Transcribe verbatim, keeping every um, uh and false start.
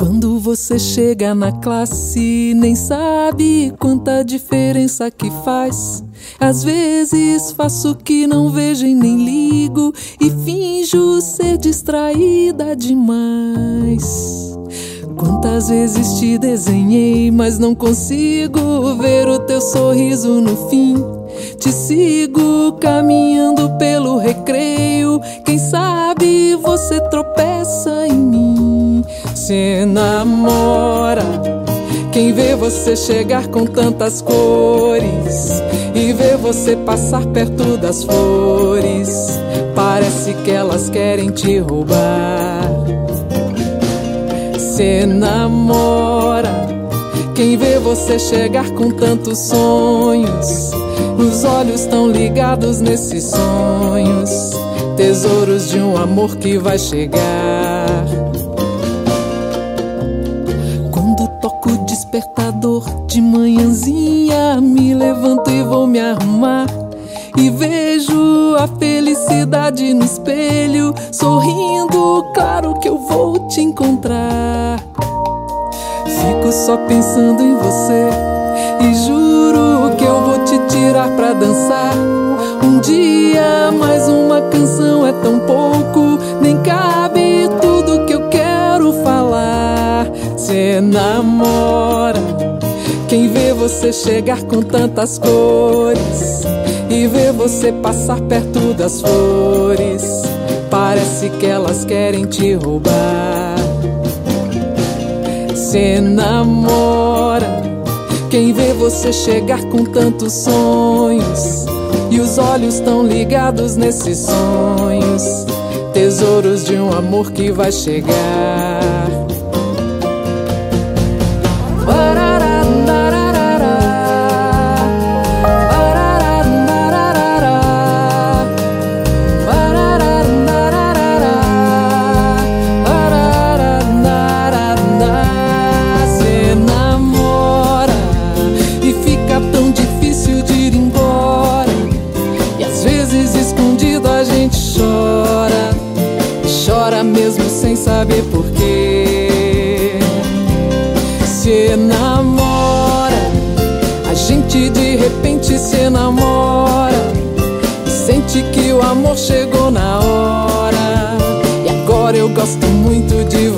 Quando você chega na classe, nem sabe quanta diferença que faz. Às vezes faço que não vejo e nem ligo, e finjo ser distraída demais. Quantas vezes te desenhei, mas não consigo ver o teu sorriso no fim. Te sigo caminhando pelo recreio, quem sabe você tropeça em mim. Se namora quem vê você chegar com tantas cores e vê você passar perto das flores. Parece que elas querem te roubar. Se namora quem vê você chegar com tantos sonhos. Os olhos tão ligados nesses sonhos, tesouros de um amor que vai chegar. Quando toco o despertador de manhãzinha, me levanto e vou me arrumar, e vejo a felicidade no espelho, sorrindo, claro que eu vou te encontrar. Fico só pensando em você e juro que eu vou te tirar pra dançar. Um dia mais uma canção é tão pouco, nem cabe tudo que eu quero falar. Cê namora quem vê você chegar com tantas cores e vê você passar perto das flores. Parece que elas querem te roubar. Cê namora quem vê você chegar com tantos sonhos, e os olhos tão ligados nesses sonhos, tesouros de um amor que vai chegar. Chora, chora mesmo sem saber porquê. Se namora, a gente de repente se enamora e sente que o amor chegou na hora. E agora eu gosto muito de